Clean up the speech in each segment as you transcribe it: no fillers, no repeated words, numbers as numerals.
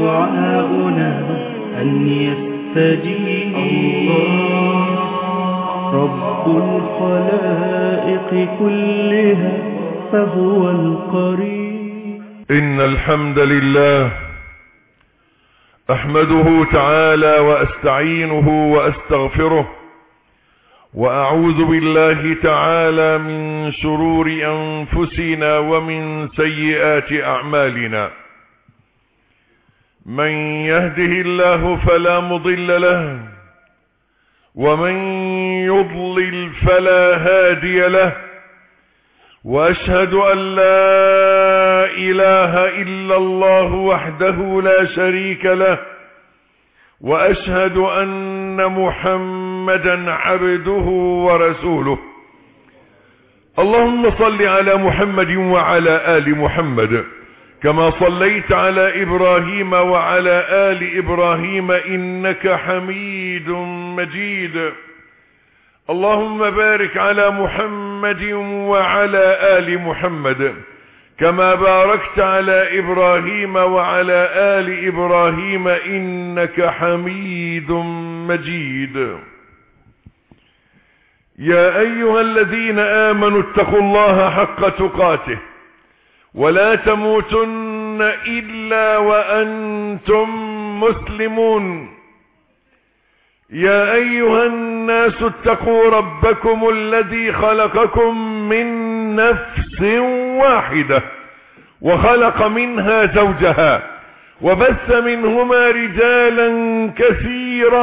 دعاؤنا أن يستجيب رب الخلائق كلها فهو القريب. إن الحمد لله أحمده تعالى وأستعينه وأستغفره وأعوذ بالله تعالى من شرور أنفسنا ومن سيئات أعمالنا. من يهده الله فلا مضل له ومن يضلل فلا هادي له، وأشهد أن لا إله إلا الله وحده لا شريك له، وأشهد أن محمدا عبده ورسوله. اللهم صل على محمد وعلى آل محمد كما صليت على إبراهيم وعلى آل إبراهيم إنك حميد مجيد. اللهم بارك على محمد وعلى آل محمد كما باركت على إبراهيم وعلى آل إبراهيم إنك حميد مجيد. يا أيها الذين آمنوا اتقوا الله حق تقاته ولا تموتن إلا وأنتم مسلمون. يا أيها الناس اتقوا ربكم الذي خلقكم من نفس واحدة وخلق منها زوجها وبث منهما رجالا كثيرا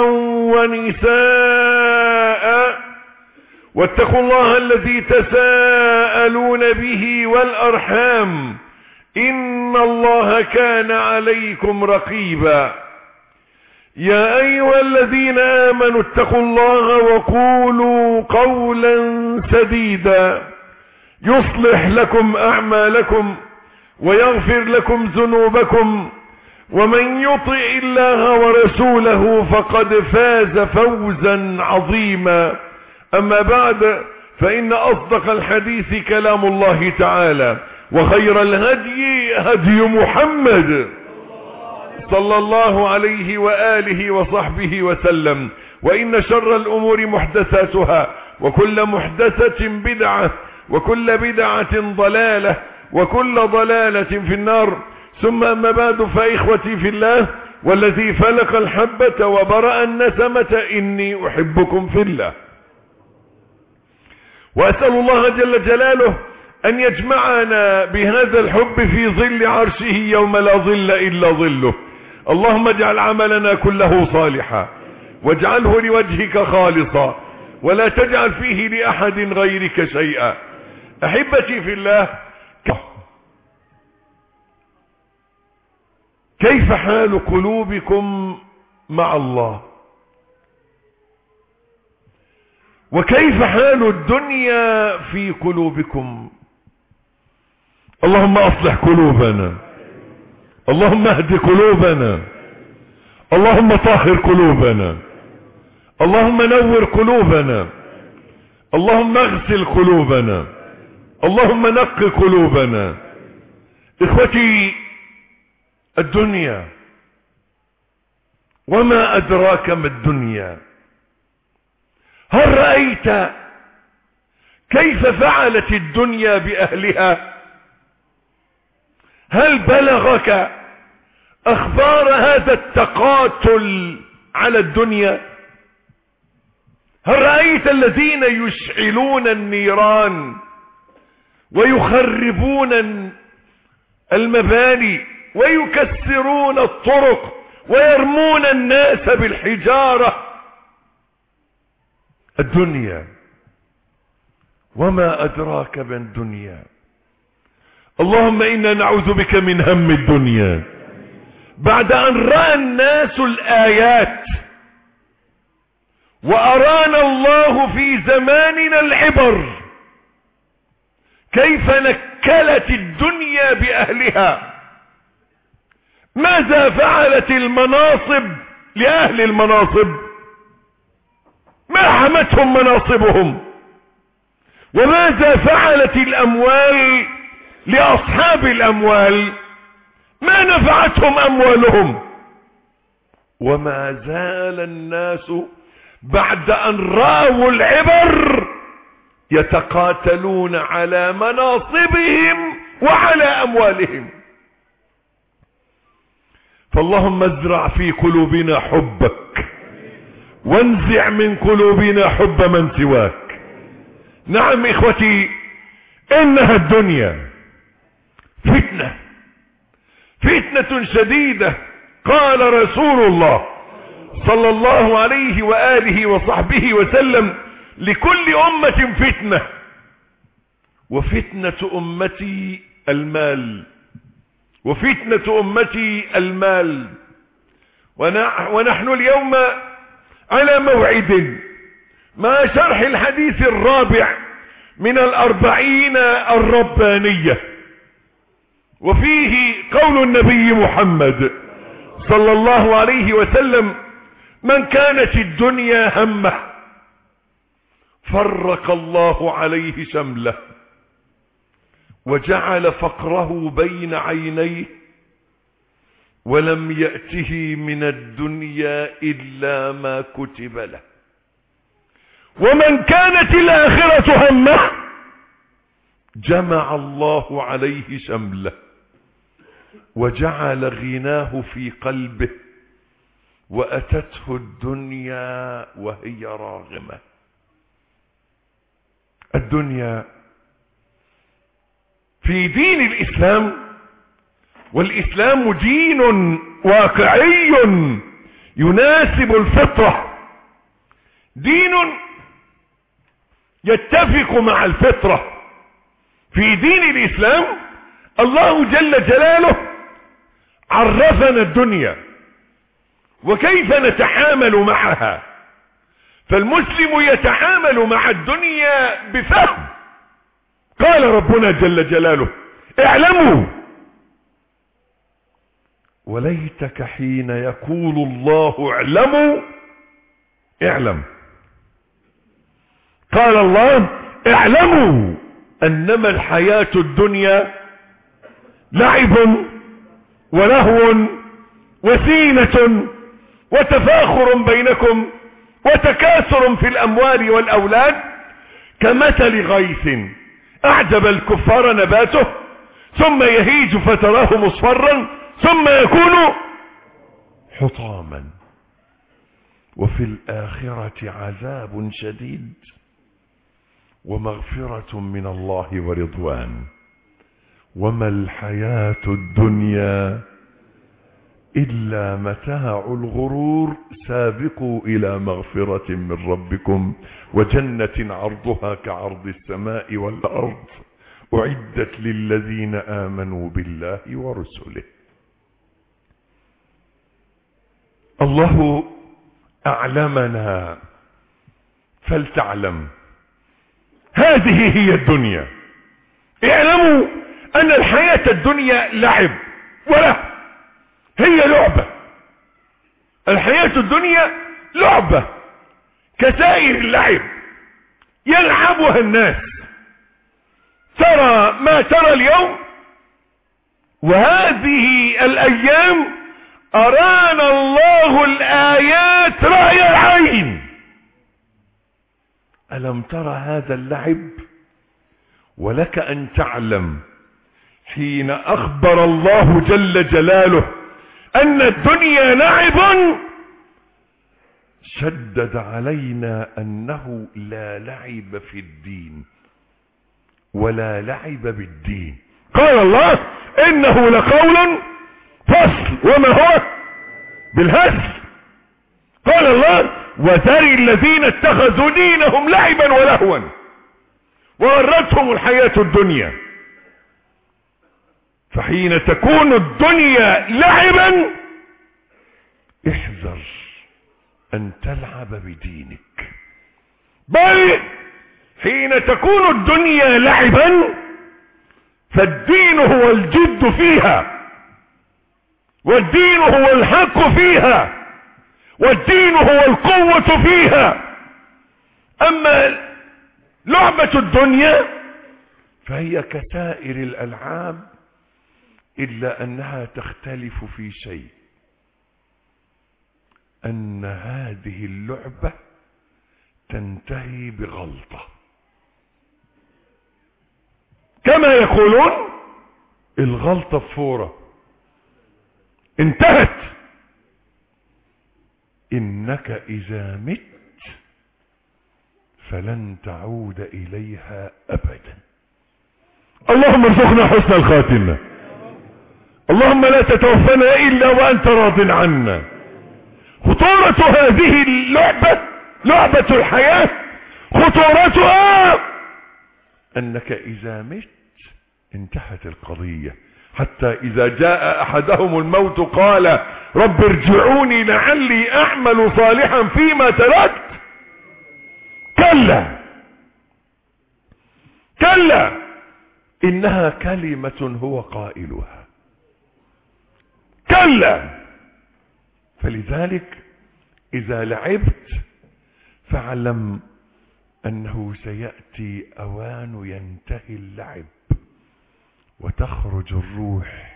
ونساء، واتقوا الله الذي تساءلون به والأرحام إن الله كان عليكم رقيبا. يا أيها الذين آمنوا اتقوا الله وقولوا قولا سديدا يصلح لكم أعمالكم ويغفر لكم ذنوبكم، ومن يطع الله ورسوله فقد فاز فوزا عظيما. أما بعد، فإن أصدق الحديث كلام الله تعالى، وخير الهدي هدي محمد صلى الله عليه وآله وصحبه وسلم، وإن شر الأمور محدثاتها، وكل محدثة بدعة، وكل بدعة ضلالة، وكل ضلالة في النار. ثم أما بعد، فإخوتي في الله والذي فلق الحبة وبرأ النسمة إني أحبكم في الله، وأسأل الله جل جلاله أن يجمعنا بهذا الحب في ظل عرشه يوم لا ظل إلا ظله. اللهم اجعل عملنا كله صالحا واجعله لوجهك خالصا ولا تجعل فيه لأحد غيرك شيئا. أحبتي في الله، كيف حال قلوبكم مع الله؟ وكيف حال الدنيا في قلوبكم؟ اللهم أصلح قلوبنا، اللهم اهد قلوبنا، اللهم طهر قلوبنا، اللهم نور قلوبنا، اللهم اغسل قلوبنا، اللهم نق قلوبنا. اخوتي، الدنيا وما أدراك ما الدنيا. هل رأيت كيف فعلت الدنيا بأهلها؟ هل بلغك أخبار هذا التقاتل على الدنيا؟ هل رأيت الذين يشعلون النيران ويخربون المباني ويكسرون الطرق ويرمون الناس بالحجارة؟ الدنيا وما أدراك ما الدنيا. اللهم إنا نعوذ بك من هم الدنيا. بعد أن رأى الناس الآيات وأرانا الله في زماننا العبر كيف نكلت الدنيا بأهلها، ماذا فعلت المناصب لأهل المناصب؟ ما حمتهم مناصبهم. وماذا فعلت الأموال لأصحاب الأموال؟ ما نفعتهم أموالهم. وما زال الناس بعد أن رأوا العبر يتقاتلون على مناصبهم وعلى أموالهم. فاللهم ازرع في قلوبنا حبك وانزع من قلوبنا حب من سواك. نعم إخوتي، إنها الدنيا فتنة شديدة. قال رسول الله صلى الله عليه وآله وصحبه وسلم: لكل أمة فتنة، وفتنة أمتي المال، وفتنة أمتي المال. ونحن اليوم على موعد مع شرح الحديث الرابع من 40 الربانية، وفيه قول النبي محمد صلى الله عليه وسلم: من كانت الدنيا همه فرق الله عليه شمله وجعل فقره بين عينيه ولم يأته من الدنيا إلا ما كتب له. ومن كانت الآخرة همه جمع الله عليه شمله وجعل غناه في قلبه وأتته الدنيا وهي راغمة. الدنيا في دين الإسلام، والإسلام دين واقعي يناسب الفطرة، دين يتفق مع الفطرة. في دين الإسلام الله جل جلاله عرفنا الدنيا وكيف نتعامل معها. فالمسلم يتعامل مع الدنيا بفهم. قال ربنا جل جلاله: اعلموا. وليتك حين يقول الله اعلموا اعلم. قال الله: اعلموا انما الحياة الدنيا لعب ولهو وزينة وتفاخر بينكم وتكاثر في الاموال والاولاد كمثل غيث اعجب الكفار نباته ثم يهيج فتراه مصفرا ثم يكون حطاما وفي الآخرة عذاب شديد ومغفرة من الله ورضوان وما الحياة الدنيا إلا متاع الغرور. سابقوا إلى مغفرة من ربكم وجنة عرضها كعرض السماء والأرض أعدت للذين آمنوا بالله ورسله. الله أعلمنا فلتعلم هذه هي الدنيا. اعلموا أن الحياة الدنيا لعب ولا هي لعبة. الحياة الدنيا لعبة كسائر اللعب يلعبها الناس. ترى ما ترى اليوم، وهذه الأيام أرانا الله الآيات رأي العين. ألم ترى هذا اللعب؟ ولك أن تعلم حين أخبر الله جل جلاله أن الدنيا لعب شدد علينا أنه لا لعب في الدين ولا لعب بالدين. قال الله: إنه لقول فصل وما هو بالهزل. قال الله: وذر الذين اتخذوا دينهم لعبا ولهوا وغرتهم الحياة الدنيا. فحين تكون الدنيا لعبا احذر أن تلعب بدينك، بل حين تكون الدنيا لعبا فالدين هو الجد فيها، والدين هو الحق فيها، والدين هو القوة فيها. أما لعبة الدنيا فهي كسائر الألعاب إلا أنها تختلف في شيء. أن هذه اللعبة تنتهي بغلطة، كما يقولون الغلطة بفورة انتهت. إنك إذا مت فلن تعود إليها أبدا. اللهم ارزقنا حسن الخاتمة. اللهم لا تتوفنا إلا وأنت راض عنا. خطورة هذه اللعبة، لعبة الحياة، خطورتها أنك إذا مت انتهت القضية. حتى إذا جاء أحدهم الموت قال رب ارجعوني لعلي أعمل صالحا فيما تركت. كلا كلا، إنها كلمة هو قائلها. كلا. فلذلك إذا لعبت فاعلم أنه سيأتي أوان ينتهي اللعب وتخرج الروح،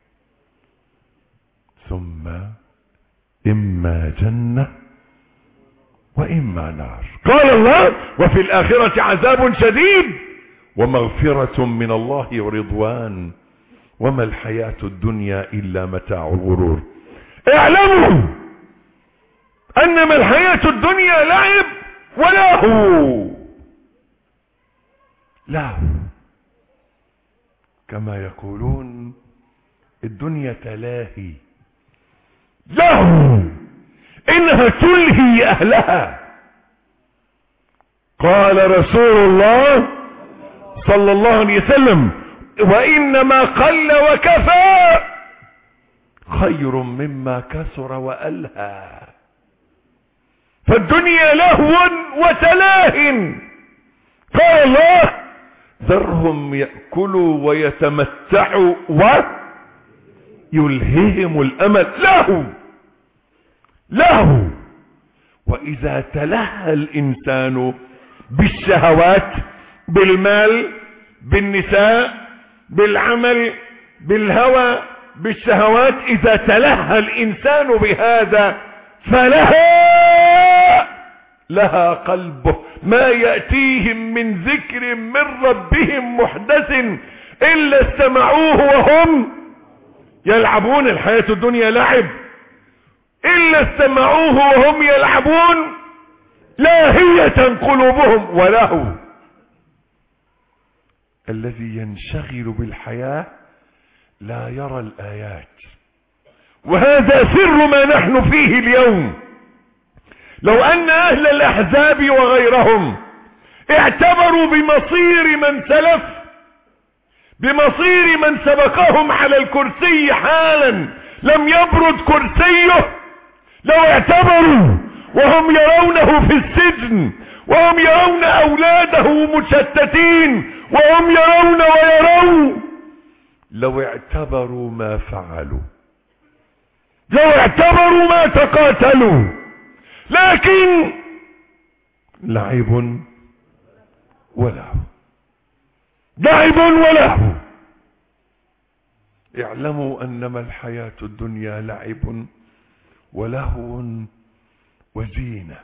ثم إما جنة وإما نار. قال الله وفي الآخرة عذاب شديد ومغفرة من الله ورضوان وما الحياة الدنيا إلا متاع الغرور. اعلموا أنما الحياة الدنيا لعب ولهو، لهو كما يقولون الدنيا تلاهي، لهو إنها تلهي أهلها. قال رسول الله صلى الله عليه وسلم وإنما قل وكفى خير مما كثر وألهى. فالدنيا لهو وتلاه. قال الله ذرهم يأكلوا ويتمتعوا ويلههم الأمل. لهو. وإذا تلهى الإنسان بالشهوات، بالمال، بالنساء، بالعمل، بالهوى، بالشهوات، إذا تلهى الإنسان بهذا لها قلبه ما يأتيهم من ذكر من ربهم محدث إلا استمعوه وهم يلعبون. الحياة الدنيا لعب، إلا استمعوه وهم يلعبون لاهية قلوبهم ولهو. الذي ينشغل بالحياة لا يرى الآيات، وهذا سر ما نحن فيه اليوم. لو أن أهل الأحزاب وغيرهم اعتبروا بمصير من سلف، بمصير من سبقهم على الكرسي حالا لم يبرد كرسيه، لو اعتبروا وهم يرونه في السجن، وهم يرون أولاده مشتتين، وهم يرون ويرون، لو اعتبروا ما فعلوا، لو اعتبروا ما تقاتلوا، لكن لعب ولهو، لعب ولهو. اعلموا أنما الحياة الدنيا لعب ولهو وزينة.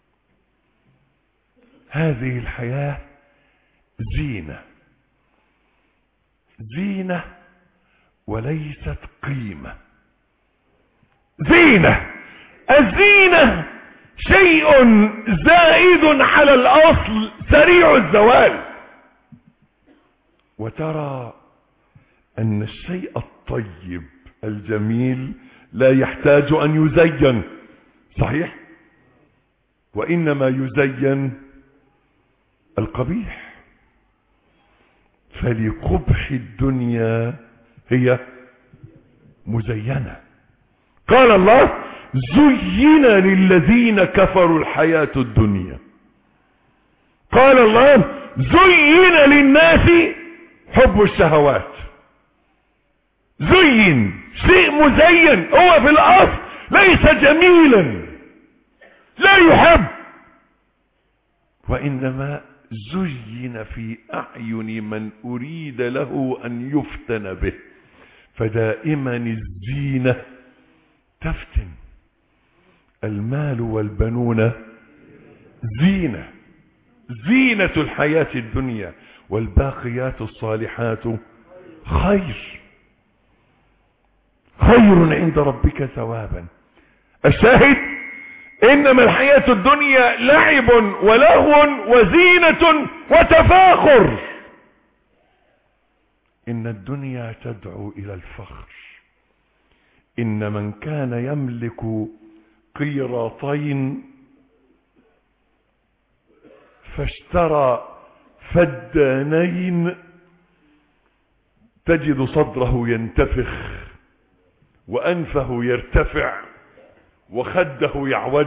هذه الحياة زينة، زينة وليست قيمة. زينة، الزينة شيء زائد على الأصل سريع الزوال. وترى أن الشيء الطيب الجميل لا يحتاج أن يزين، صحيح؟ وإنما يزين القبيح. فلقبح الدنيا هي مزينة. قال الله زين للذين كفروا الحياة الدنيا. قال الله زين للناس حب الشهوات. زين، شيء مزين هو في الأصل ليس جميلا، لا يحب، وإنما زين في أعين من أريد له أن يفتن به. فدائما الزينة تفتن. المال والبنون زينة الحياة الدنيا والباقيات الصالحات خير عند ربك ثوابا. الشاهد إنما الحياة الدنيا لعب ولهو وزينة وتفاخر. إن الدنيا تدعو إلى الفخر. إن من كان يملك قيراطين فاشترى فدانين تجد صدره ينتفخ وأنفه يرتفع وخده يعوج.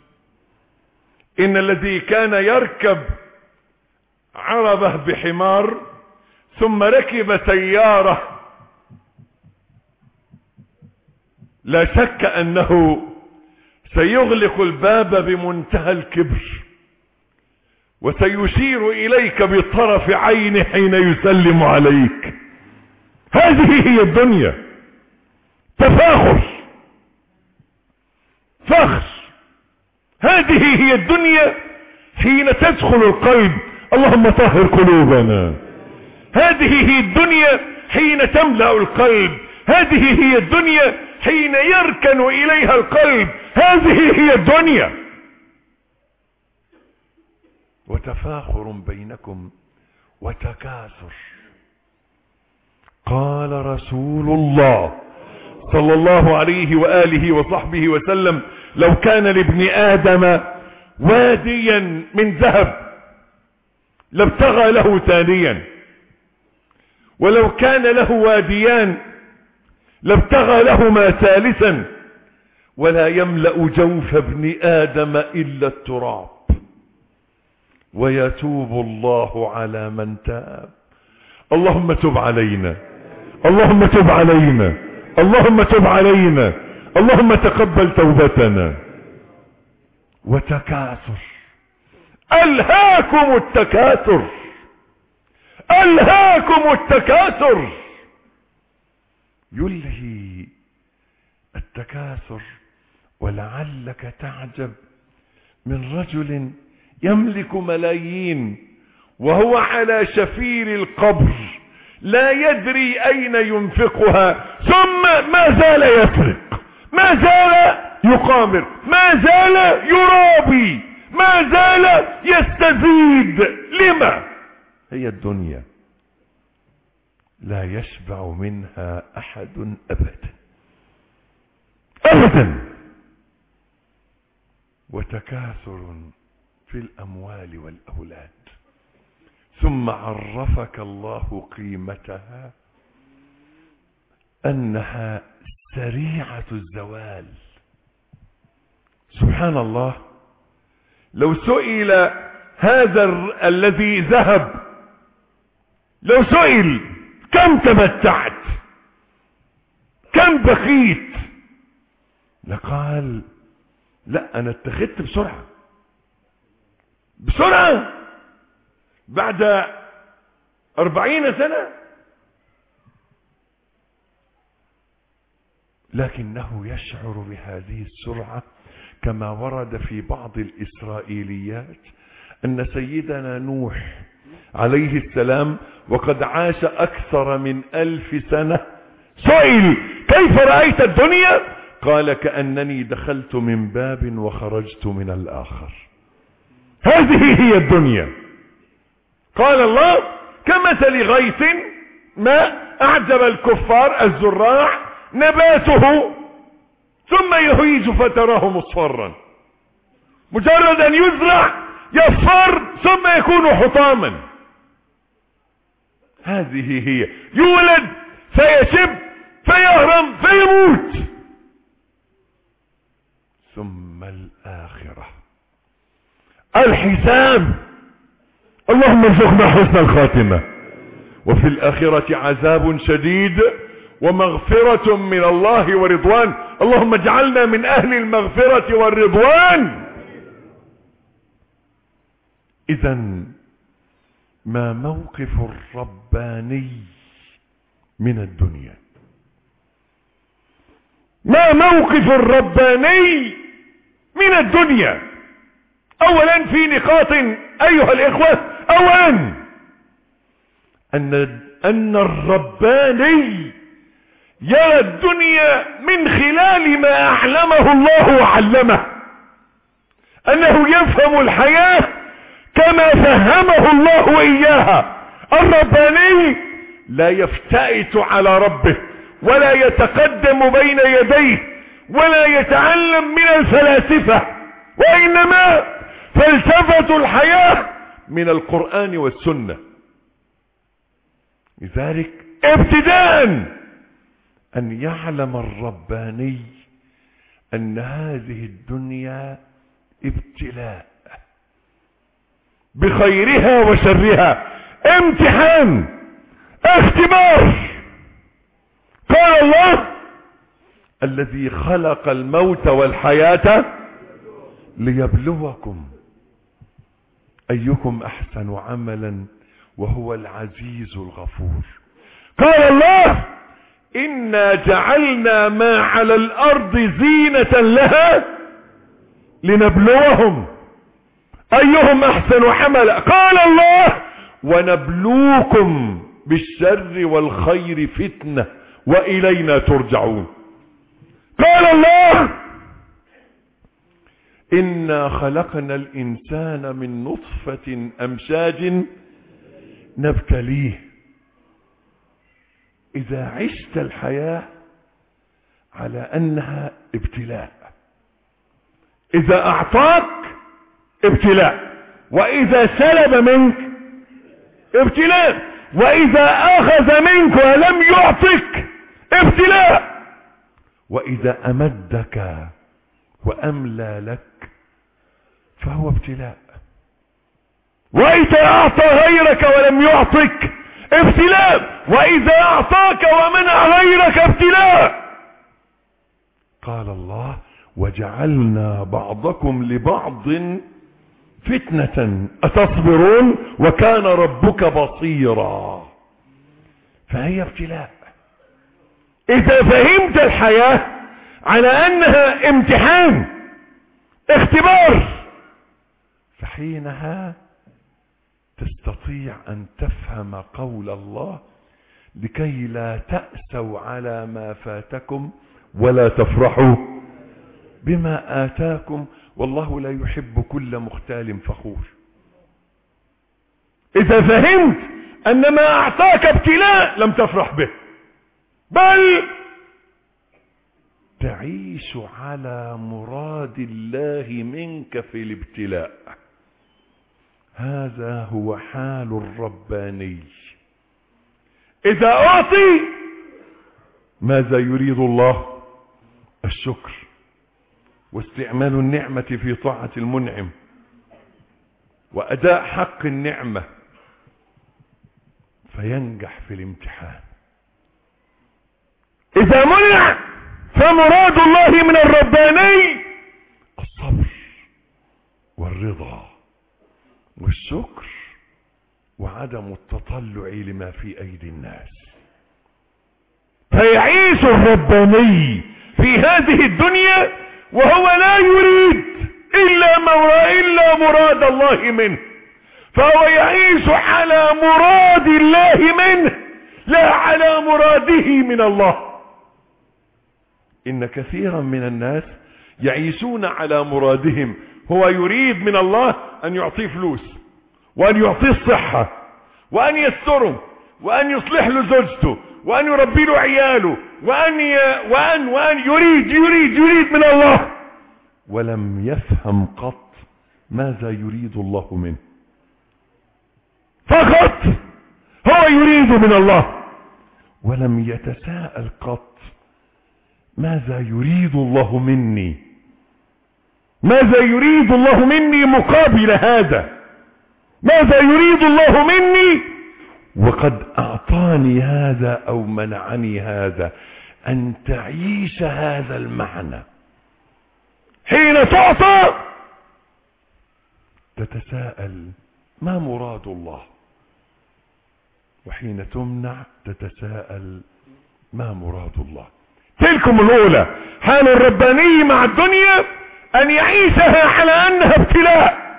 إن الذي كان يركب عربة بحمار ثم ركب سيارة لا شك أنه سيغلق الباب بمنتهى الكبر وسيشير إليك بطرف عينه حين يسلم عليك. هذه هي الدنيا، تفاخر، فخر. هذه هي الدنيا حين تدخل القلب. اللهم طهر قلوبنا. هذه هي الدنيا حين تملأ القلب. هذه هي الدنيا حين يركن إليها القلب. هذه هي الدنيا. وتفاخر بينكم وتكاثر. قال رسول الله صلى الله عليه وآله وصحبه وسلم: لو كان لابن آدم واديا من ذهب لابتغى له ثانيا، ولو كان له واديان لابتغى لهما ثالثا، ولا يملأ جوف ابن آدم إلا التراب، ويتوب الله على من تاب. اللهم تب علينا، اللهم تب علينا، اللهم تب علينا، اللهم تقبل توبتنا. وتكاثر. ألهاكم التكاثر، ألهاكم التكاثر. يلهي التكاثر. ولعلك تعجب من رجل يملك ملايين وهو على شفير القبر لا يدري أين ينفقها، ثم ما زال يسرق، ما زال يقامر، ما زال يرابي، ما زال يستزيد. لما؟ هي الدنيا لا يشبع منها أحد أبدا أبدا. وتكاثر في الأموال والأولاد. ثم عرفك الله قيمتها أنها سريعة الزوال. سبحان الله. لو سئل هذا الذي ذهب، لو سئل كم تمتعت، كم بقيت، لقال: لا، أنا اتخذت بسرعة بسرعة بعد 40 سنة. لكنه يشعر بهذه السرعة كما ورد في بعض الإسرائيليات أن سيدنا نوح عليه السلام وقد عاش أكثر من 1000 سنة سئل: كيف رأيت الدنيا؟ قال: كأنني دخلت من باب وخرجت من الآخر. هذه هي الدنيا. قال الله: كمثل غيث ما أعجب الكفار الزراع نباته ثم يهيج فتراه مصفرا. مجرد أن يزرع يصفر ثم يكون حطاما. هذه هي. يولد فيشب فيهرم فيموت. ثم الآخرة، الحساب. اللهم ارزقنا حسن الخاتمة. وفي الآخرة عذاب شديد ومغفرة من الله ورضوان. اللهم اجعلنا من أهل المغفرة والرضوان. إذن ما موقف الرباني من الدنيا؟ ما موقف الرباني من الدنيا. اولا في نقاط ايها الاخوة، اولا ان الرباني يرى الدنيا من خلال ما اعلمه الله وعلمه، انه يفهم الحياة كما فهمه الله اياها. الرباني لا يفتئت على ربه ولا يتقدم بين يديه ولا يتعلم من الفلاسفة، وإنما فلسفة الحياة من القرآن والسنة. لذلك ابتداء أن يعلم الرباني أن هذه الدنيا ابتلاء بخيرها وشرها، امتحان، اختبار. قال الله: الذي خلق الموت والحياة ليبلوكم أيكم أحسن عملا وهو العزيز الغفور. قال الله: إنا جعلنا ما على الأرض زينة لها لنبلوهم أيهم أحسن عملا. قال الله: ونبلوكم بالشر والخير فتنة وإلينا ترجعون. قال الله: إنا خلقنا الإنسان من نطفة أمشاج نبتليه. إذا عشت الحياة على أنها ابتلاء، إذا أعطاك ابتلاء، وإذا سلب منك ابتلاء، وإذا أخذ منك ولم يعطك ابتلاء، وإذا أمدك وأملى لك فهو ابتلاء، وإذا أعطى غيرك ولم يعطك ابتلاء، وإذا أعطاك ومنع غيرك ابتلاء. قال الله: وجعلنا بعضكم لبعض فتنة أتصبرون وكان ربك بصيرا. فهي ابتلاء. إذا فهمت الحياة على أنها امتحان، اختبار، فحينها تستطيع أن تفهم قول الله: لكي لا تأسوا على ما فاتكم ولا تفرحوا بما آتاكم والله لا يحب كل مختال فخور. إذا فهمت أن ما أعطاك ابتلاء لم تفرح به، بل تعيش على مراد الله منك في الابتلاء. هذا هو حال الرباني. إذا أعطي ماذا يريد الله؟ الشكر واستعمال النعمة في طاعة المنعم وأداء حق النعمة، فينجح في الامتحان. إذا منع فمراد الله من الرباني الصبر والرضا والشكر وعدم التطلع لما في أيدي الناس. فيعيش الرباني في هذه الدنيا وهو لا يريد إلا مراد الله منه، فهو يعيش على مراد الله منه لا على مراده من الله. إن كثيرا من الناس يعيشون على مرادهم. هو يريد من الله أن يعطيه فلوس، وأن يعطيه الصحة، وأن يستره، وأن يصلح له زوجته، وأن يربي له عياله، وأن يريد من الله، ولم يفهم قط ماذا يريد الله منه. فقط هو يريد من الله ولم يتساءل قط ماذا يريد الله مني، ماذا يريد الله مني مقابل هذا، ماذا يريد الله مني وقد أعطاني هذا أو منعني هذا. أن تعيش هذا المعنى. حين تعطى تتساءل ما مراد الله، وحين تمنع تتساءل ما مراد الله. تلكم الأولى حال الرباني مع الدنيا، أن يعيشها على أنها ابتلاء.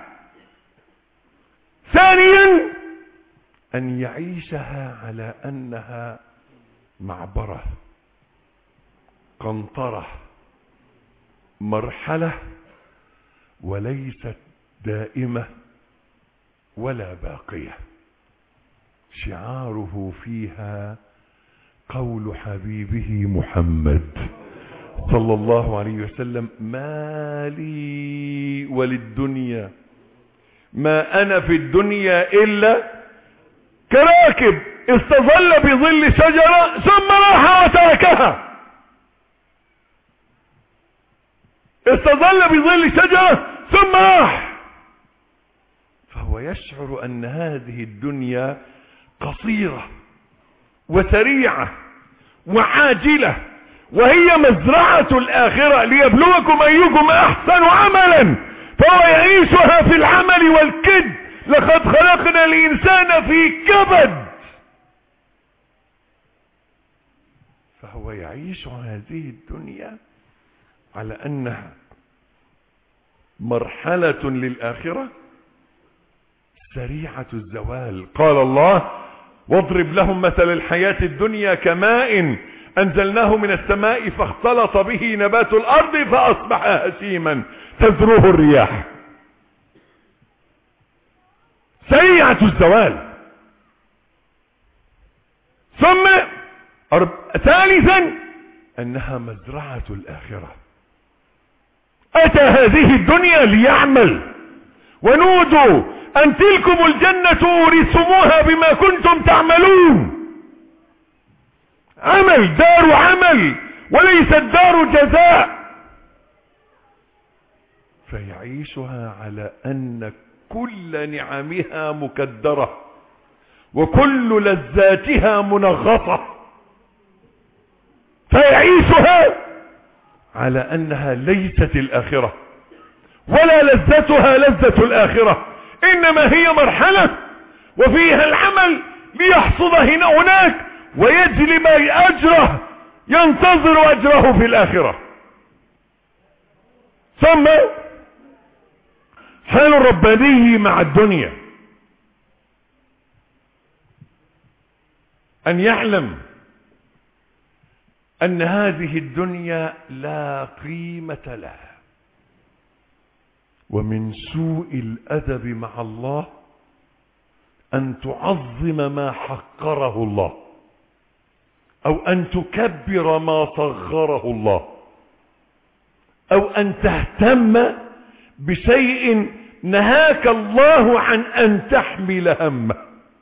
ثانيا أن يعيشها على أنها معبرة، قنطرة، مرحلة، وليست دائمة ولا باقية. شعاره فيها قول حبيبه محمد صلى الله عليه وسلم: ما لي وللدنيا، ما أنا في الدنيا إلا كراكب استظل بظل شجرة ثم راح وتركها. استظل بظل شجرة ثم راح. فهو يشعر أن هذه الدنيا قصيرة وسريعة وعاجلة، وهي مزرعة الآخرة ليبلوكم أيكم أحسن عملا، فهو يعيشها في العمل والكد. لقد خلقنا الإنسان في كبد. فهو يعيش هذه الدنيا على أنها مرحلة للآخرة سريعة الزوال. قال الله: واضرب لهم مثل الحياة الدنيا كماء أنزلناه من السماء فاختلط به نبات الأرض فأصبح هشيما تذروه الرياح. سريعة الزوال. ثم ثالثا أنها مزرعة الآخرة. أتى هذه الدنيا ليعمل، ونودوا أن تلكم الجنة أورثتموها بما كنتم تعملون. عمل، دار عمل، وليست دار جزاء. فيعيشها على أن كل نعمها مكدرة وكل لذاتها منغصة. فيعيشها على أنها ليست الآخرة ولا لذتها لذة الآخرة، إنما هي مرحلة وفيها العمل ليحصد هناك ويجلب أجره، ينتظر أجره في الآخرة. ثم حال الرباني مع الدنيا أن يعلم أن هذه الدنيا لا قيمة لها. ومن سوء الأدب مع الله أن تعظم ما حقره الله، أو أن تكبر ما صغره الله، أو أن تهتم بشيء نهاك الله عن أن تحمل همه.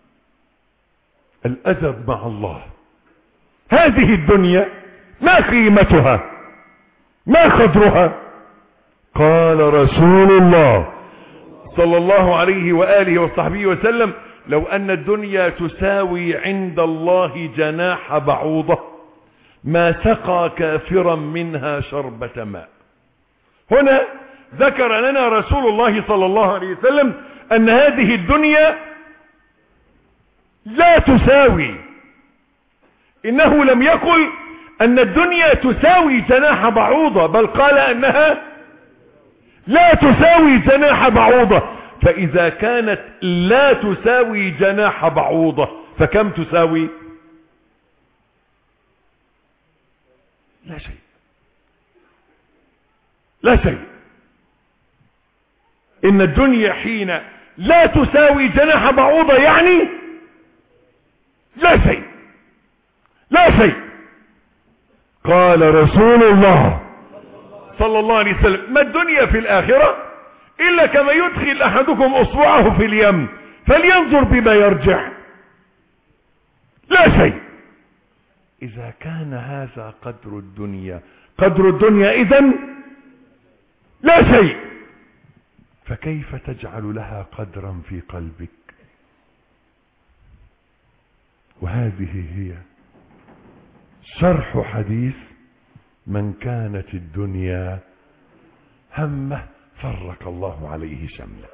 الأدب مع الله. هذه الدنيا ما قيمتها، ما قدرها؟ قال رسول الله صلى الله عليه وآله وصحبه وسلم: لو أن الدنيا تساوي عند الله جناح بعوضة ما سقى كافرا منها شربة ماء. هنا ذكر لنا رسول الله صلى الله عليه وسلم أن هذه الدنيا لا تساوي. إنه لم يقل أن الدنيا تساوي جناح بعوضة، بل قال أنها لا تساوي جناح بعوضة. فإذا كانت لا تساوي جناح بعوضة فكم تساوي؟ لا شيء، لا شيء. إن الدنيا حين لا تساوي جناح بعوضة يعني لا شيء، لا شيء. قال رسول الله صلى الله عليه وسلم: ما الدنيا في الآخرة إلا كما يدخل أحدكم أصبعه في اليم فلينظر بما يرجع. لا شيء. إذا كان هذا قدر الدنيا، قدر الدنيا إذن لا شيء، فكيف تجعل لها قدرا في قلبك؟ وهذه هي شرح حديث: من كانت الدنيا همه فرق الله عليه شمله.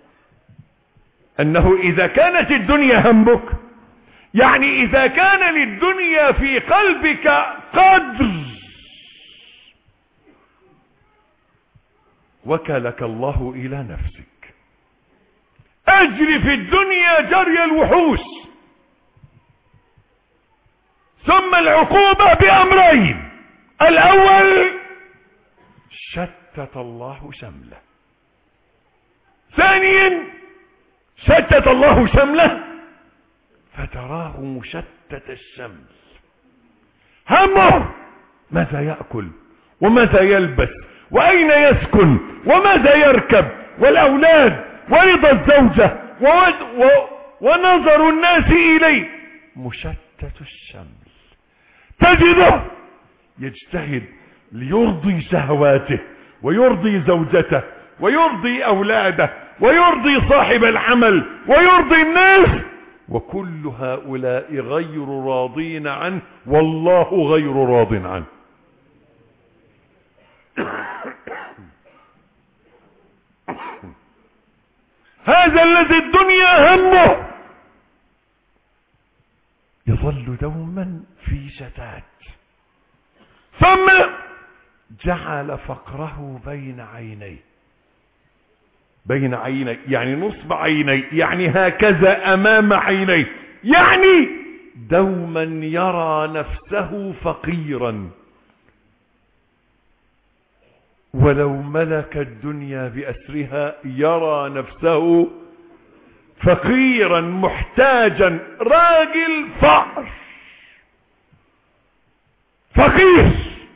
أنه إذا كانت الدنيا همك، يعني إذا كان للدنيا في قلبك قدر وكلك الله إلى نفسك. أجري في الدنيا جري الوحوش. ثم العقوبة بأمرين: الأول شتت الله شمله، ثانيا شتت الله شمله فتراه مشتت الشمل، همه ماذا يأكل وماذا يلبس وأين يسكن وماذا يركب، والأولاد ورضا الزوجة ونظر الناس إليه، مشتت الشمل. تجده يجتهد ليرضي شهواته ويرضي زوجته ويرضي أولاده ويرضي صاحب العمل ويرضي الناس، وكل هؤلاء غير راضين عنه والله غير راض عنه. هذا الذي الدنيا همه يظل دوما في شتات. ثم جعل فقره بين عينيه، يعني نصب عينيه، يعني هكذا امام عينيه، يعني دوما يرى نفسه فقيرا، ولو ملك الدنيا بأسرها يرى نفسه فقيرا محتاجا، راجل فقير.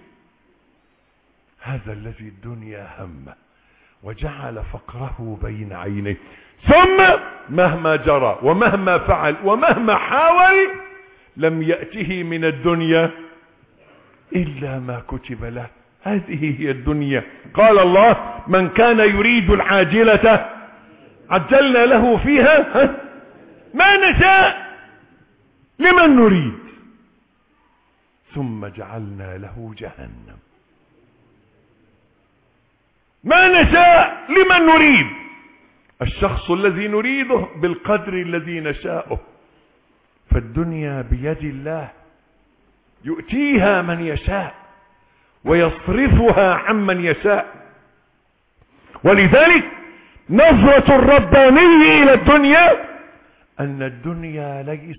هذا الذي الدنيا همه وجعل فقره بين عينيه. ثم مهما جرى ومهما فعل ومهما حاول لم يأته من الدنيا إلا ما كتب له. هذه هي الدنيا. قال الله: من كان يريد العاجلة عجلنا له فيها ما نشاء لمن نريد ثم جعلنا له جهنم. ما نشاء لمن نريد، الشخص الذي نريده بالقدر الذي نشاءه. فالدنيا بيد الله يؤتيها من يشاء ويصرفها عمن يشاء. ولذلك نظرة الرباني إلى الدنيا أن الدنيا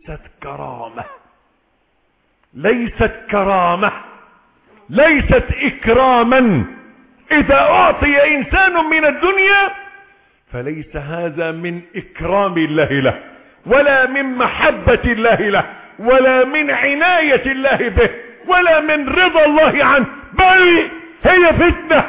ليست إكراما. إذا أعطي إنسان من الدنيا فليس هذا من إكرام الله له، ولا من محبة الله له، ولا من عناية الله به، ولا من رضا الله عنه، بل هي فتنة.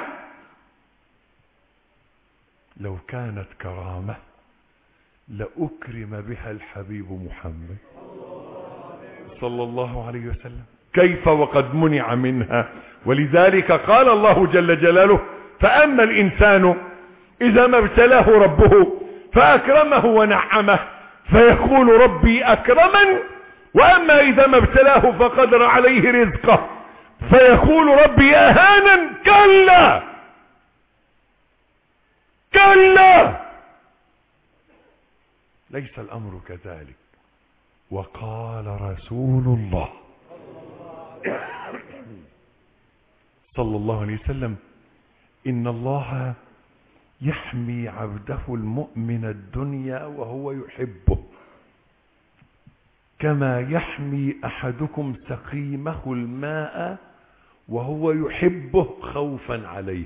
لو كانت كرامة لأكرم بها الحبيب محمد صلى الله عليه وسلم، كيف وقد منع منها. ولذلك قال الله جل جلاله: فأما الإنسان إذا ما ابتلاه ربه فأكرمه ونعمه فيقول ربي أكرمن، وأما إذا ما ابتلاه فقدر عليه رزقه فيقول ربي أهانن. كلا ليس الأمر كذلك. وقال رسول الله صلى الله عليه وسلم: إن الله يحمي عبده المؤمن الدنيا وهو يحبه كما يحمي أحدكم سقيمه الماء وهو يحبه خوفا عليه.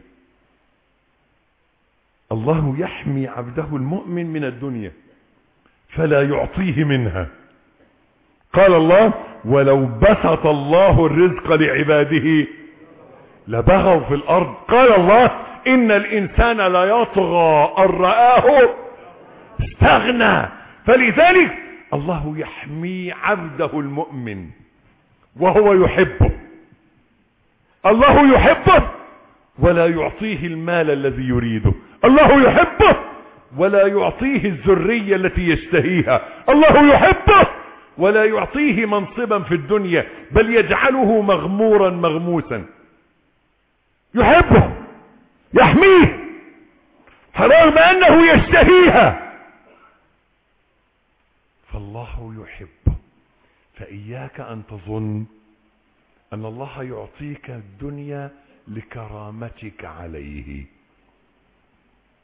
الله يحمي عبده المؤمن من الدنيا فلا يعطيه منها. قال الله: ولو بسط الله الرزق لعباده لبغوا في الأرض. قال الله: إن الإنسان لا يطغى أن رآه استغنى. فلذلك الله يحمي عبده المؤمن وهو يحبه. الله يحبه ولا يعطيه المال الذي يريده. الله يحبه ولا يعطيه الذرية التي يشتهيها. الله يحبه ولا يعطيه منصبا في الدنيا، بل يجعله مغمورا مغموسا. يحبه، يحميه رغم أنه يشتهيها. فالله يحبه. فإياك أن تظن أن الله يعطيك الدنيا لكرامتك عليه.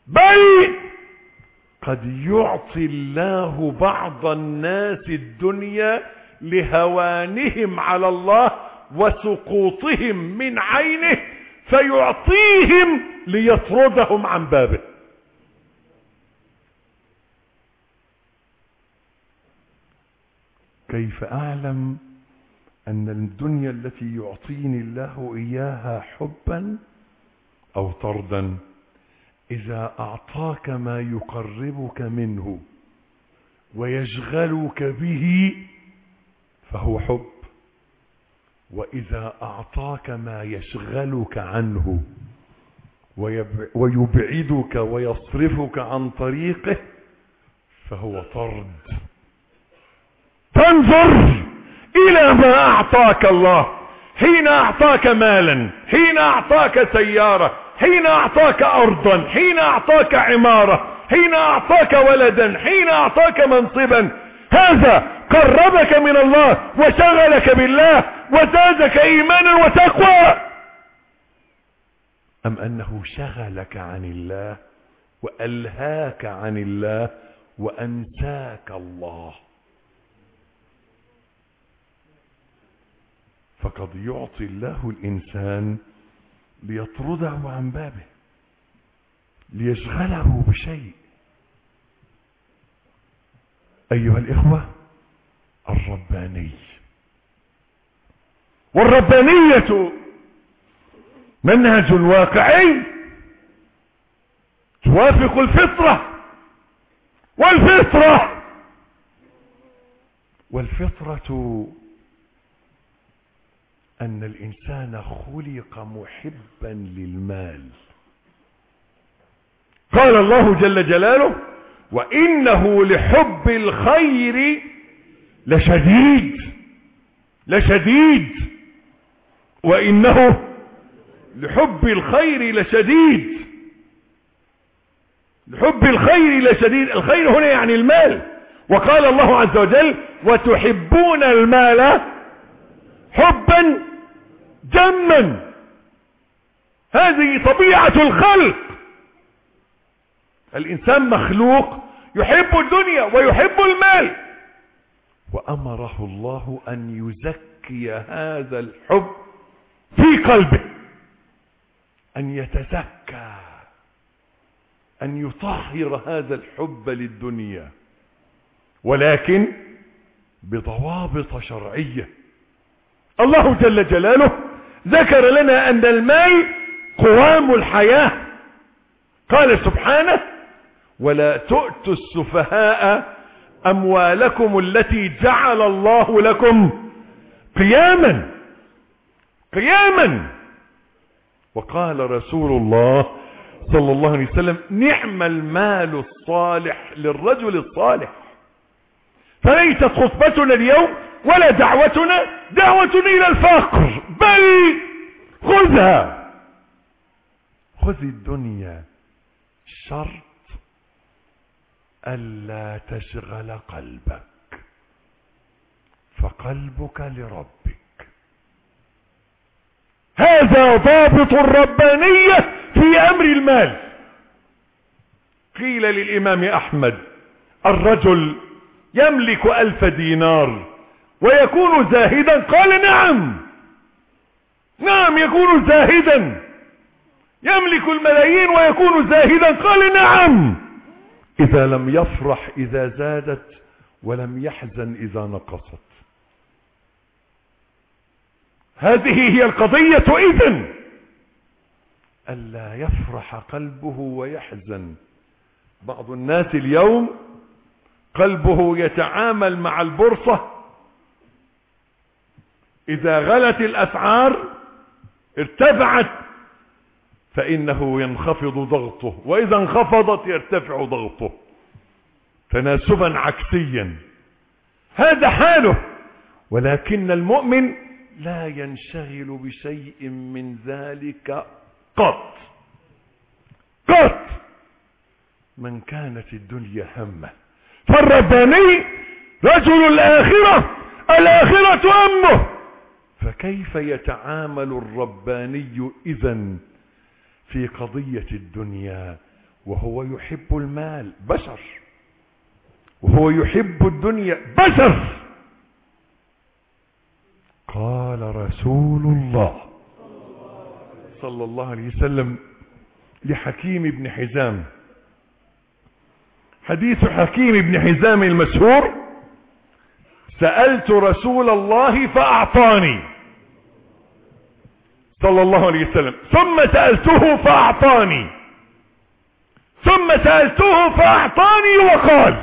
بل قد يعطي الله بعض الناس الدنيا لهوانهم على الله وسقوطهم من عينه فيعطيهم ليطردهم عن بابه. كيف أعلم أن الدنيا التي يعطيني الله إياها حبا أو طردا؟ إذا أعطاك ما يقربك منه ويشغلك به فهو حب، وإذا أعطاك ما يشغلك عنه ويبعدك ويصرفك عن طريقه فهو طرد. فانظر إلى ما أعطاك الله، حين أعطاك مالا، حين أعطاك سيارة، حين أعطاك أرضا، حين أعطاك عمارة، حين أعطاك ولدا، حين أعطاك منصبا، هذا قربك من الله وشغلك بالله وزادك إيمانا وتقوى، أم أنه شغلك عن الله وألهاك عن الله وأنساك الله؟ فقد يعطي الله الإنسان ليطرده عن بابه، ليشغله بشيء. أيها الإخوة، الرباني، والربانية منهج واقعي توافق الفطرة، والفطرة أن الإنسان خلق محبا للمال. قال الله جل جلاله: وإنه لحب الخير لشديد وإنه لحب الخير لشديد. الخير هنا يعني المال. وقال الله عز وجل: وتحبون المال حبا جما. هذه طبيعة الخلق. الإنسان مخلوق يحب الدنيا ويحب المال، وأمره الله أن يزكي هذا الحب في قلبه، أن يتزكى، أن يطهر هذا الحب للدنيا، ولكن بضوابط شرعية. الله جل جلاله ذكر لنا أن المال قوام الحياة. قال سبحانه: ولا تؤتوا السفهاء أموالكم التي جعل الله لكم قياما. وقال رسول الله صلى الله عليه وسلم: نعم المال الصالح للرجل الصالح. فليست خطبتنا اليوم ولا دعوتنا دعوة إلى الفقر، بل خذ الدنيا، شرط ألا تشغل قلبك، فقلبك لربك. هذا ضابط الربانية في أمر المال. قيل للإمام أحمد: الرجل يملك 1000 دينار ويكون زاهدا؟ قال: نعم يكون زاهدا. يملك الملايين ويكون زاهدا؟ قال: نعم، إذا لم يفرح إذا زادت ولم يحزن إذا نقصت. هذه هي القضية إذن، ألا يفرح قلبه ويحزن. بعض الناس اليوم قلبه يتعامل مع البورصة، إذا غلت الأسعار ارتفعت فإنه ينخفض ضغطه، وإذا انخفضت يرتفع ضغطه تناسبا عكسيا. هذا حاله. ولكن المؤمن لا ينشغل بشيء من ذلك قط. من كانت الدنيا همه. فالرباني رجل الآخرة أمه. فكيف يتعامل الرباني إذن في قضية الدنيا وهو يحب المال، بشر، وهو يحب الدنيا، بشر. قال رسول الله صلى الله عليه وسلم لحكيم بن حزام، حديث حكيم بن حزام المشهور: سألت رسول الله فأعطاني صلى الله عليه وسلم، ثم سألته فأعطاني، ثم سألته فأعطاني، وقال.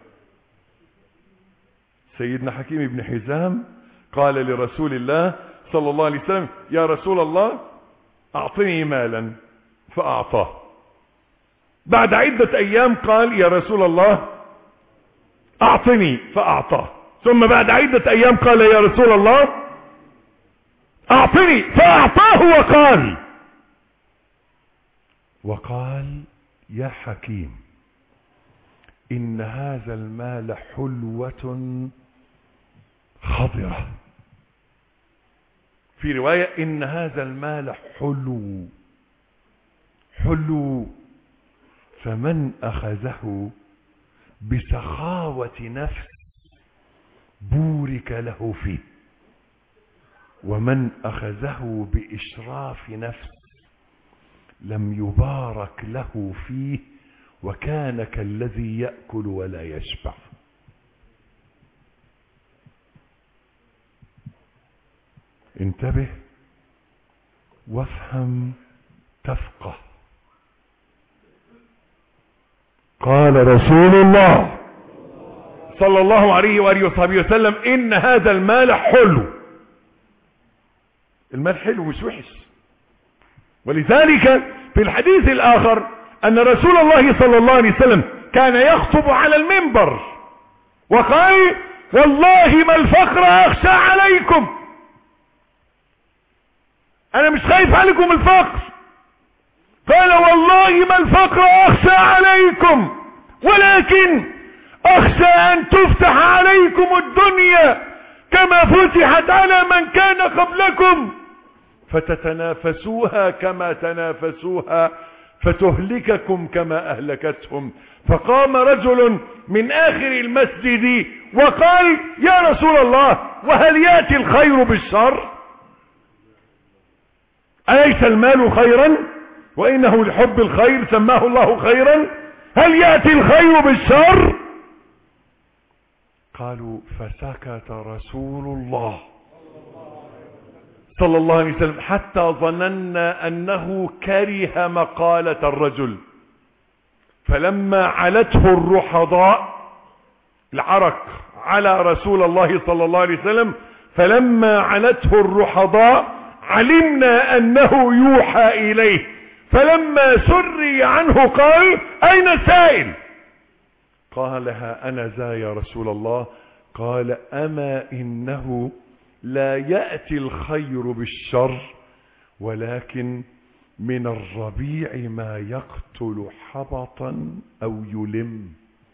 سيدنا حكيم بن حزام قال لرسول الله صلى الله عليه وسلم: يا رسول الله أعطني مالا، فأعطاه. بعد عدة أيام قال: يا رسول الله أعطني، فأعطاه. ثم بعد عدة أيام قال: يا رسول الله أعطني، فأعطاه. وقال: يا حكيم، إن هذا المال حلوة خضرة. في رواية: إن هذا المال حلو، فمن أخذه بسخاوة نفس بورك له فيه، ومن أخذه بإشراف نفس لم يبارك له فيه، وكان كالذي يأكل ولا يشبع. انتبه وافهم تفقه. قال رسول الله صلى الله عليه وآله وصحبه وسلم: إن هذا المال حلو. المال حلو مش وحش. ولذلك في الحديث الآخر أن رسول الله صلى الله عليه وسلم كان يخطب على المنبر وقال: والله ما الفقر أخشى عليكم، أنا مش خايف عليكم الفقر. قال: والله ما الفقر أخشى عليكم، ولكن أخشى أن تفتح عليكم الدنيا كما فتحت على من كان قبلكم، فتتنافسوها كما تنافسوها، فتهلككم كما أهلكتهم. فقام رجل من آخر المسجد وقال: يا رسول الله، وهل يأتي الخير بالشر؟ أليس المال خيرا؟ وإنه لحب الخير سماه الله خيرا. هل يأتي الخير بالشر؟ قالوا: فسكت رسول الله صلى الله عليه وسلم حتى ظننا أنه كره مقالة الرجل. فلما علته الرحضاء، العرق على رسول الله صلى الله عليه وسلم، فلما علته الرحضاء علمنا أنه يوحى إليه، فلما سري عنه قال: أين السائل؟ قال: ها أنا ذا يا رسول الله. قال: أما إنه لا يأتي الخير بالشر، ولكن من الربيع ما يقتل حبطا أو يلم.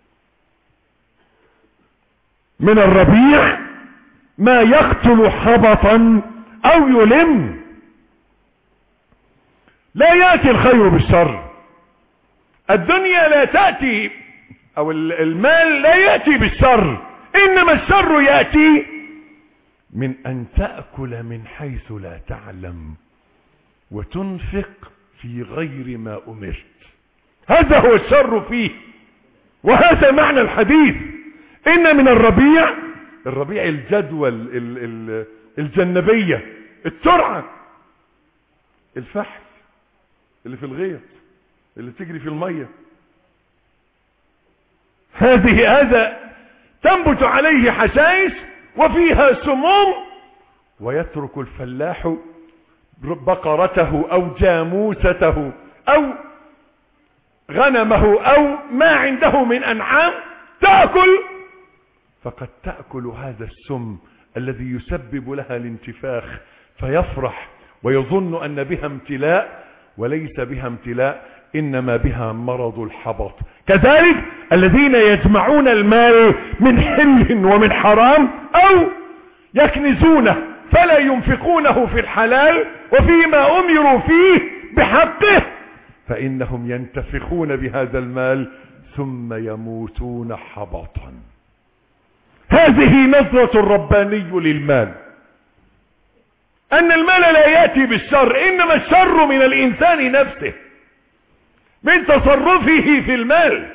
من الربيع ما يقتل حبطا أو يلم. لا يأتي الخير بالشر. الدنيا لا تأتي، أو المال لا يأتي بالشر، إنما الشر يأتي من أن تأكل من حيث لا تعلم وتنفق في غير ما أمرت. هذا هو الشر فيه، وهذا معنى الحديث. إن من الربيع الجدول، الجنبية، الترعة، الفحل اللي في الغيط اللي تجري في المية، هذا تنبت عليه حشائش وفيها سموم، ويترك الفلاح بقرته أو جاموسته أو غنمه أو ما عنده من أنعام تأكل، فقد تأكل هذا السم الذي يسبب لها الانتفاخ، فيفرح ويظن أن بها امتلاء، وليس بها امتلاء، إنما بها مرض الحبط. كذلك الذين يجمعون المال من حل ومن حرام، أو يكنزونه فلا ينفقونه في الحلال وفيما أمروا فيه بحقه، فإنهم ينتفخون بهذا المال ثم يموتون حبطا. هذه نظرة الرباني للمال، أن المال لا يأتي بالشر، إنما الشر من الإنسان نفسه، من تصرفه في المال.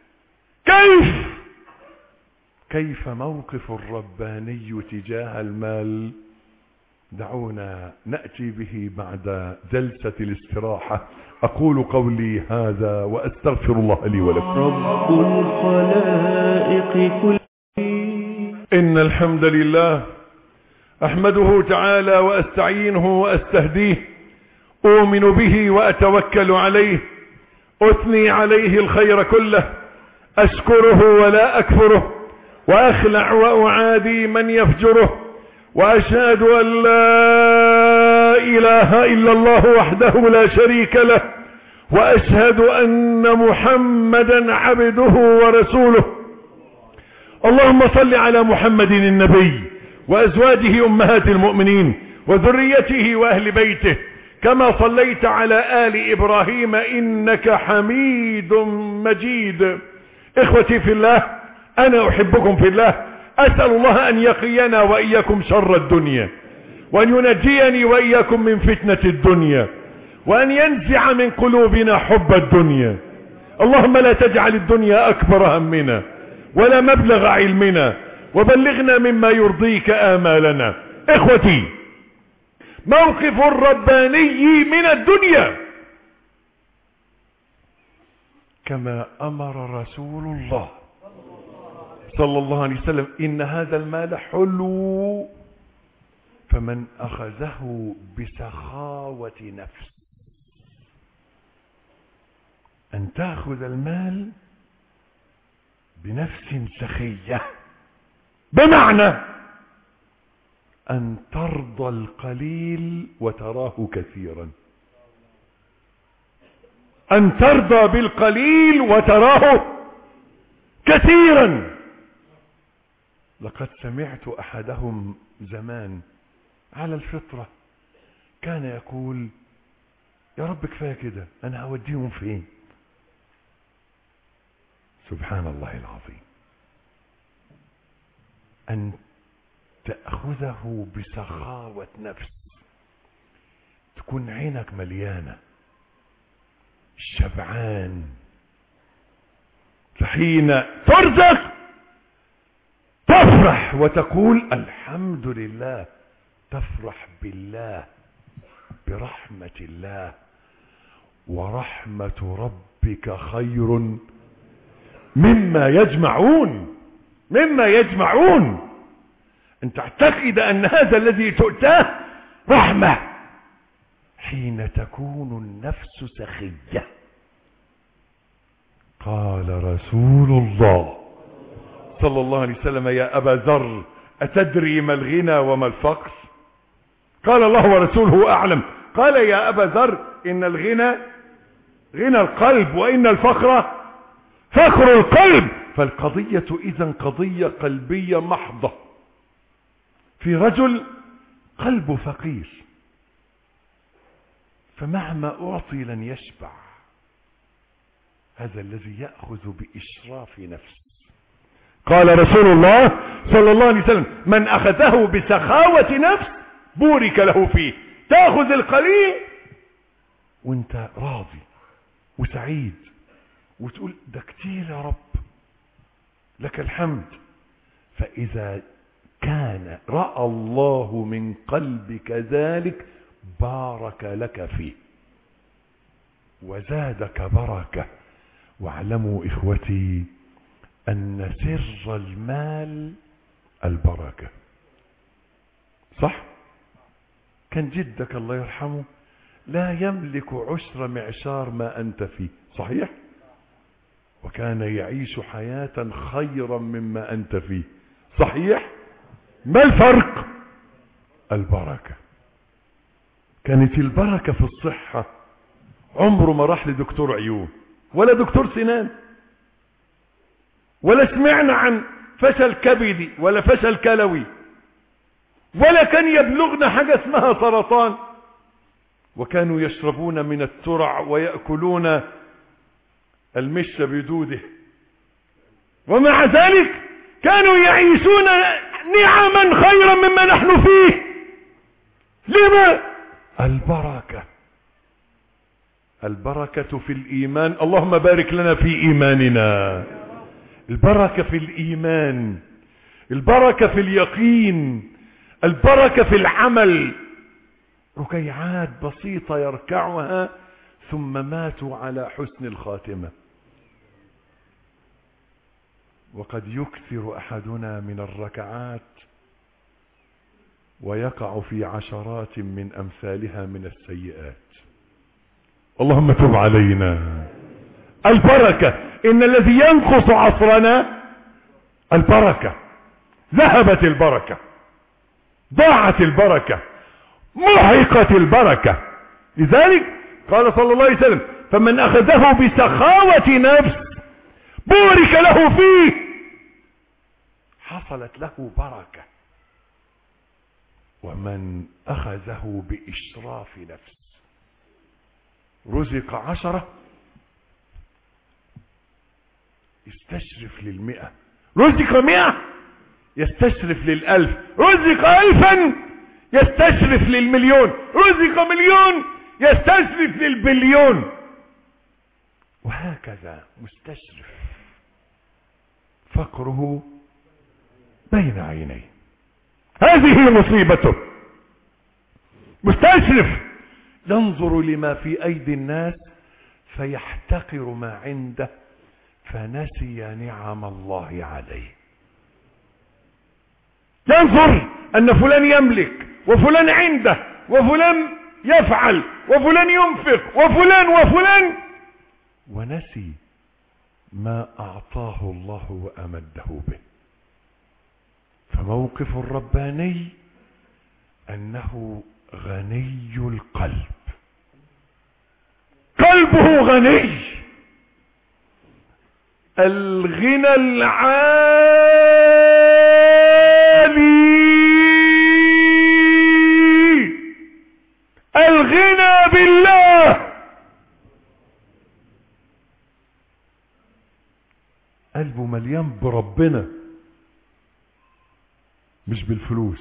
كيف موقف الرباني تجاه المال؟ دعونا نأتي به بعد جلسة الاستراحة. أقول قولي هذا وأستغفر الله لي ولكم. رب الخلائق كل إن الحمد لله أحمده تعالى وأستعينه وأستهديه، أؤمن به وأتوكل عليه، أثني عليه الخير كله، أشكره ولا أكفره، وأخلع وأعادي من يفجره، وأشهد أن لا إله إلا الله وحده لا شريك له، وأشهد أن محمدا عبده ورسوله. اللهم صل على محمد النبي وأزواجه أمهات المؤمنين وذريته وأهل بيته، كما صليت على آل إبراهيم إنك حميد مجيد. إخوتي في الله، أنا أحبكم في الله، أسأل الله أن يقينا وإياكم شر الدنيا، وأن ينجيني وإياكم من فتنة الدنيا، وأن ينزع من قلوبنا حب الدنيا. اللهم لا تجعل الدنيا أكبر همنا ولا مبلغ علمنا، وبلغنا مما يرضيك آمالنا. إخوتي، موقف الرباني من الدنيا كما أمر رسول الله صلى الله عليه وسلم: إن هذا المال حلو، فمن أخذه بسخاوة نفس. أن تأخذ المال بنفس سخية، بمعنى أن ترضى القليل وتراه كثيرا، أن ترضى بالقليل وتراه كثيرا. لقد سمعت أحدهم زمان على الفطرة كان يقول: يا رب كفاية كده، أنا هوديهم فين؟ سبحان الله العظيم. أن تأخذه بسخاوة نفس، تكون عينك مليانة، شبعان، فحين ترزق تفرح وتقول الحمد لله، تفرح بالله، برحمة الله، ورحمة ربك خير مما يجمعون. أن تعتقد أن هذا الذي تؤتاه رحمة حين تكون النفس سخية. قال رسول الله صلى الله عليه وسلم: يا أبا ذر، أتدري ما الغنى وما الفقر؟ قال: الله ورسوله أعلم. قال: يا أبا ذر، إن الغنى غنى القلب، وإن الفقر فقر القلب. فالقضية إذن قضية قلبية محضة. في رجل قلبه فقير، فمهما أعطي لن يشبع. هذا الذي يأخذ بإشراف نفسه. قال رسول الله صلى الله عليه وسلم: من أخذه بسخاوة نفس بورك له فيه. تأخذ القليل وانت راضي وسعيد، وتقول ده كتير يا رب، لك الحمد. فإذا كان رأى الله من قلبك ذلك بارك لك فيه وزادك بركة. واعلموا إخوتي أن سر المال البركة. صح؟ كان جدك الله يرحمه لا يملك عشر معشار ما أنت فيه، صحيح؟ وكان يعيش حياة خيرا مما أنت فيه، صحيح؟ ما الفرق؟ البركة. كانت البركة في الصحة. عمره ما راح لدكتور عيون ولا دكتور سنان، ولا سمعنا عن فشل كبدي ولا فشل كلوي، ولا كان يبلغنا حاجة اسمها سرطان. وكانوا يشربون من الترع ويأكلون المش بدوده، ومع ذلك كانوا يعيشون نعما خيرا مما نحن فيه. لما؟ البركة في الإيمان. اللهم بارك لنا في إيماننا. البركة في الإيمان، البركة في اليقين، البركة في العمل. ركيعات بسيطة يركعها ثم ماتوا على حسن الخاتمة. وقد يكثر أحدنا من الركعات ويقع في عشرات من أمثالها من السيئات. اللهم تب علينا. البركة، إن الذي ينقص عصرنا البركة. ذهبت البركة، ضاعت البركة، محقت البركة. لذلك قال صلى الله عليه وسلم: فمن أخذه بسخاوة نفس بورك له فيه، حصلت له بركة. ومن أخذه بإشراف نفس رزق 10 يستشرف لل100، رزق 100 يستشرف لل1000، رزق 1000 يستشرف لل1,000,000، رزق 1,000,000 يستشرف لل1,000,000,000، وهكذا مستشرف. فقره بين عينيه، هذه مصيبته. مستشرف ينظر لما في أيدي الناس فيحتقر ما عنده، فنسي نعم الله عليه. ينظر أن فلان يملك، وفلان عنده، وفلان يفعل، وفلان ينفق، وفلان، ونسي ما أعطاه الله وأمده به. فموقف الرباني أنه غني القلب، قلبه غني. الغنى العالي، الغنى بالله. قلبه مليان بربنا، مش بالفلوس،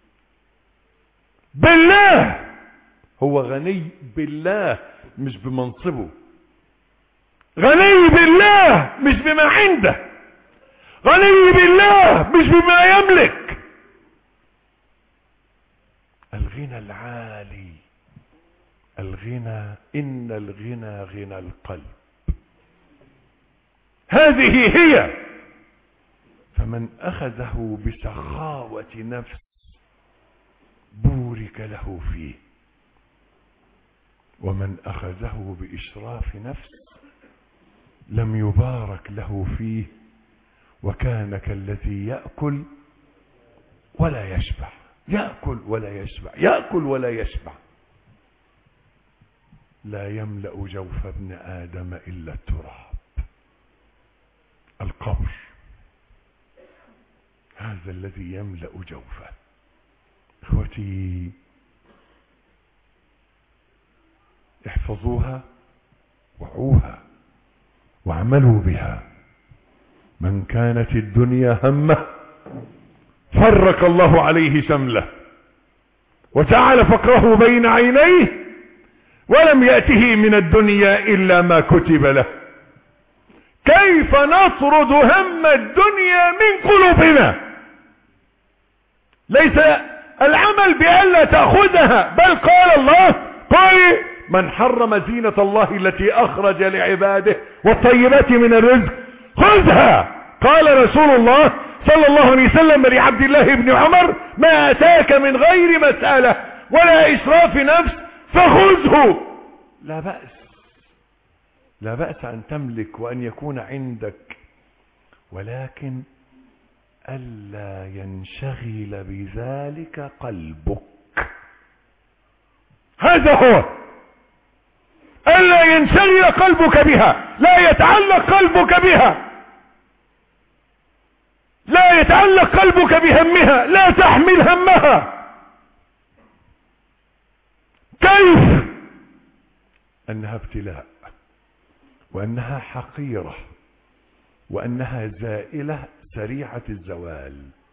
بالله. هو غني بالله مش بمنصبه، غني بالله مش بما عنده، غني بالله مش بما يملك. الغنى العالي، الغنى، إن الغنى غنى القلب. هذه هي. فمن أخذه بسخاوة نفس بورك له فيه، ومن أخذه بإشراف نفس لم يبارك له فيه، وكان كالذي يأكل ولا يشبع، يأكل ولا يشبع، يأكل ولا يشبع. لا يملأ جوف ابن آدم إلا التراب، القبر. هذا الذي يملأ جوفه. اخوتي، احفظوها وعوها واعملوا بها. من كانت الدنيا همه فرق الله عليه شمله وجعل فقره بين عينيه، ولم يأته من الدنيا إلا ما كتب له. كيف نطرد هم الدنيا من قلوبنا؟ ليس العمل بألا تأخذها، بل قال الله: قال من حرم زينة الله التي أخرج لعباده والطيبات من الرزق خذها. قال رسول الله صلى الله عليه وسلم لعبد الله بن عمر: ما أتاك من غير مسألة ولا إشراف نفس فخذه. لا بأس، لا بأس أن تملك وأن يكون عندك، ولكن ألا ينشغل بذلك قلبك. هذا هو، ألا ينشغل قلبك بها، لا يتعلق قلبك بها، لا يتعلق قلبك بهمها، لا تحمل همها. كيف أنها ابتلاء، وأنها حقيرة، وأنها زائلة سريعة الزوال،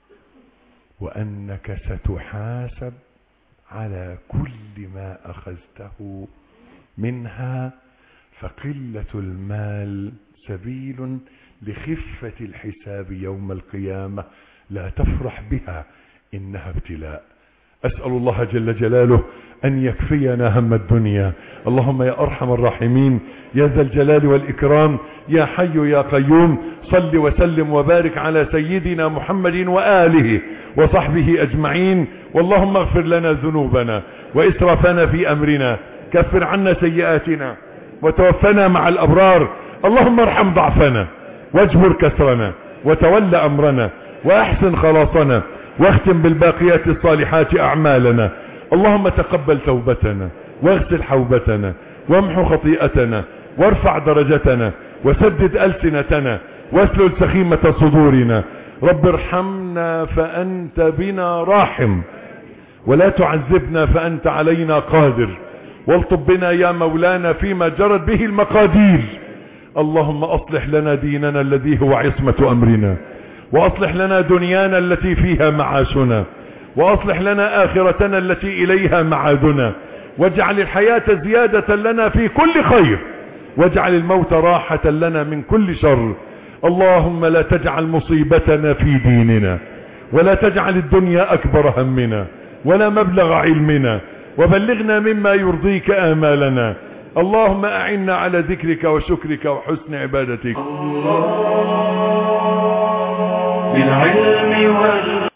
وأنك ستحاسب على كل ما أخذته منها، فقلة المال سبيل لخفة الحساب يوم القيامة، لا تفرح بها، إنها ابتلاء. أسأل الله جل جلاله أن يكفينا هم الدنيا. اللهم يا أرحم الراحمين، يا ذا الجلال والإكرام، يا حي يا قيوم، صل وسلم وبارك على سيدنا محمد وآله وصحبه أجمعين. واللهم اغفر لنا ذنوبنا وإسرافنا في أمرنا، كفر عنا سيئاتنا وتوفنا مع الأبرار. اللهم ارحم ضعفنا واجبر كسرنا وتول أمرنا وأحسن خلاصنا، واختم بالباقيات الصالحات أعمالنا. اللهم تقبل توبتنا واغسل حوبتنا وامحو خطيئتنا وارفع درجتنا وسدد ألسنتنا واسلل سخيمة صدورنا. رب ارحمنا فأنت بنا راحم، ولا تعذبنا فأنت علينا قادر، والطب بنا يا مولانا فيما جرت به المقادير. اللهم أصلح لنا ديننا الذي هو عصمة أمرنا، وأصلح لنا دنيانا التي فيها معاشنا، وأصلح لنا آخرتنا التي إليها معادنا، واجعل الحياة زيادة لنا في كل خير، واجعل الموت راحة لنا من كل شر. اللهم لا تجعل مصيبتنا في ديننا، ولا تجعل الدنيا أكبر همنا ولا مبلغ علمنا، وبلغنا مما يرضيك آمالنا. اللهم أعنا على ذكرك وشكرك وحسن عبادتك. بالعلم